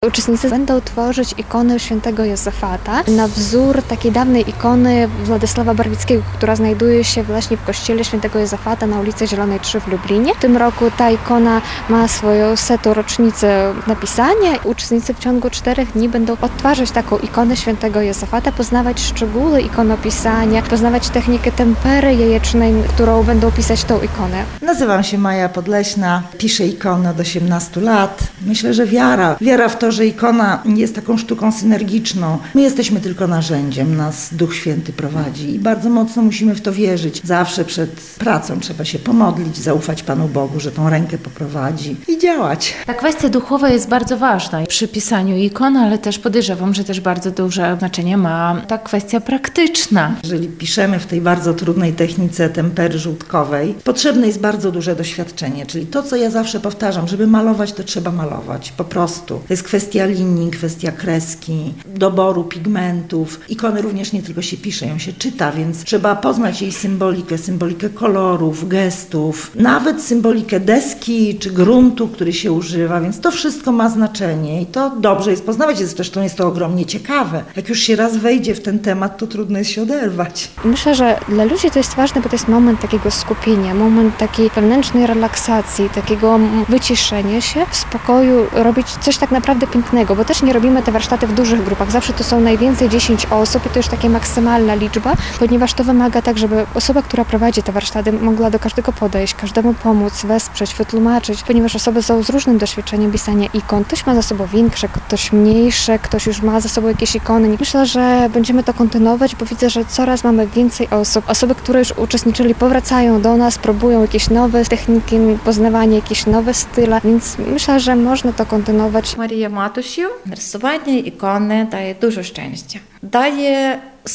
Uczestnicy będą tworzyć ikonę świętego Józefata na wzór takiej dawnej ikony Władysława Barwickiego, która znajduje się właśnie w kościele świętego Józefata na ulicy Zielonej 3 w Lublinie. W tym roku ta ikona ma swoją 100. rocznicę napisania. Uczestnicy w ciągu 4 dni będą odtwarzać taką ikonę świętego Józefata, poznawać szczegóły ikonopisania, poznawać technikę tempery jajecznej, którą będą pisać tą ikonę. Nazywam się Maja Podleśna, piszę ikonę od 18 lat. Myślę, że wiara w to, że ikona jest taką sztuką synergiczną. My jesteśmy tylko narzędziem, nas Duch Święty prowadzi i bardzo mocno musimy w to wierzyć. Zawsze przed pracą trzeba się pomodlić, zaufać Panu Bogu, że tą rękę poprowadzi i działać. Ta kwestia duchowa jest bardzo ważna przy pisaniu ikon, ale też podejrzewam, że też bardzo duże znaczenie ma ta kwestia praktyczna. Jeżeli piszemy w tej bardzo trudnej technice tempery żółtkowej, potrzebne jest bardzo duże doświadczenie, czyli to, co ja zawsze powtarzam, żeby malować, to trzeba malować, po prostu. To jest kwestia linii, kwestia kreski, doboru pigmentów. Ikony również nie tylko się pisze, ją się czyta, więc trzeba poznać jej symbolikę kolorów, gestów, nawet symbolikę deski czy gruntu, który się używa, więc to wszystko ma znaczenie i to dobrze jest poznawać, zresztą jest to ogromnie ciekawe. Jak już się raz wejdzie w ten temat, to trudno jest się oderwać. Myślę, że dla ludzi to jest ważne, bo to jest moment takiego skupienia, moment takiej wewnętrznej relaksacji, takiego wyciszenia się, w spokoju, robić coś tak naprawdę pięknego, bo też nie robimy te warsztaty w dużych grupach. Zawsze to są najwięcej 10 osób i to już taka maksymalna liczba, ponieważ to wymaga tak, żeby osoba, która prowadzi te warsztaty, mogła do każdego podejść, każdemu pomóc, wesprzeć, wytłumaczyć, ponieważ osoby są z różnym doświadczeniem pisania ikon. Ktoś ma za sobą większe, ktoś mniejsze, ktoś już ma za sobą jakieś ikony. Myślę, że będziemy to kontynuować, bo widzę, że coraz mamy więcej osób. Osoby, które już uczestniczyli, powracają do nas, próbują jakieś nowe techniki, poznawanie, jakieś nowe style, więc myślę, że można to kontynuować. Марія Матушів, рисування ікони дає дуже щастя. Дає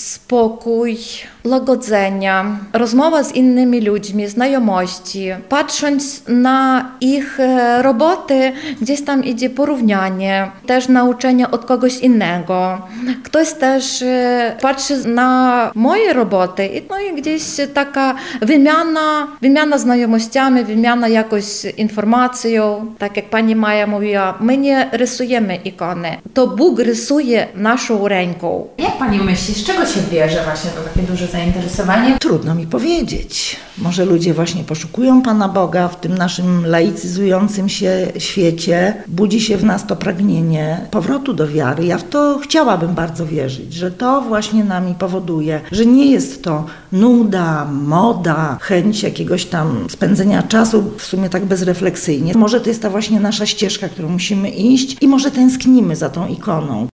spokój, łagodzenia, rozmowa z innymi ludźmi, znajomości. Patrząc na ich roboty, gdzieś tam idzie porównanie, też nauczenie od kogoś innego. Ktoś też patrzy na moje roboty i gdzieś taka wymiana znajomościami, wymiana jakoś informacją. Tak jak pani Maja mówiła, my nie rysujemy ikony, to Bóg rysuje naszą ręką. Jak pani myśli, z czego się bierze właśnie to takie duże zainteresowanie? Trudno mi powiedzieć. Może ludzie właśnie poszukują Pana Boga w tym naszym laicyzującym się świecie. Budzi się w nas to pragnienie powrotu do wiary. Ja w to chciałabym bardzo wierzyć, że to właśnie nami powoduje, że nie jest to nuda, moda, chęć jakiegoś tam spędzenia czasu w sumie tak bezrefleksyjnie. Może to jest ta właśnie nasza ścieżka, którą musimy iść i może tęsknimy za tą ikoną.